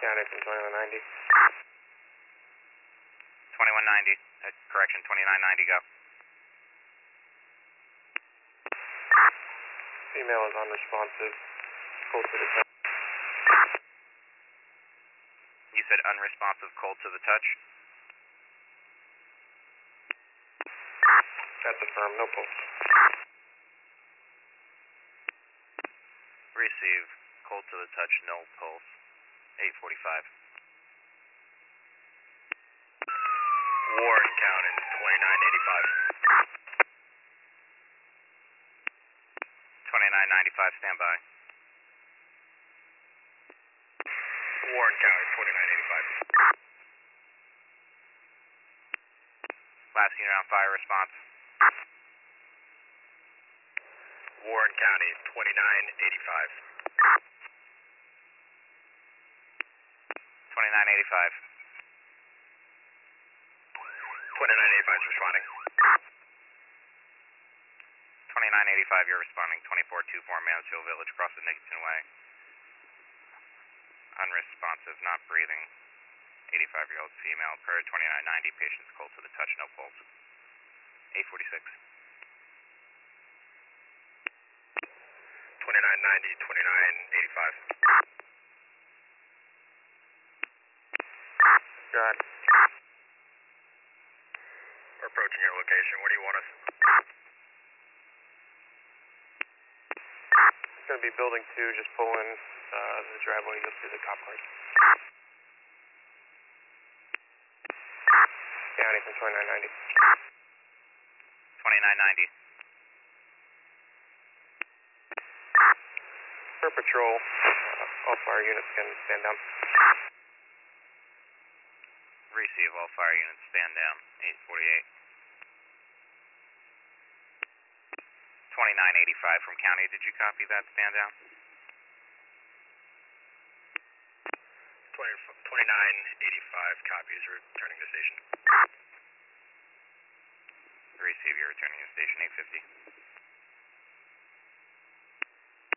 County from 2190. 2190, correction, 2990, go. Female is unresponsive, cold to the touch. You said unresponsive, cold to the touch? That's affirmed, no pulse. Receive, cold to the touch, no pulse, 845. Warren County, 2985. 2995, stand by. Warren County, 2985. Last unit on fire response. Warren County, 2985. 2985. 2985 is responding. 2985, you're responding. 2424 Mansfield Village, across the Nickerson Way. Unresponsive, not breathing. 85-year-old female, per 2990, patient's cold to the touch, no pulse. 846. 2990, 2985. Got it. We're approaching your location. Where do you want us? It's going to be building 2, just pull in the driveway, you'll see the cop cars. County from 2990. 2990. Per patrol, all fire units can stand down. Receive, all fire units stand down. 848. 2985 from county, did you copy that stand down? 2985 copies, returning to station. Receive, you're returning to station 850.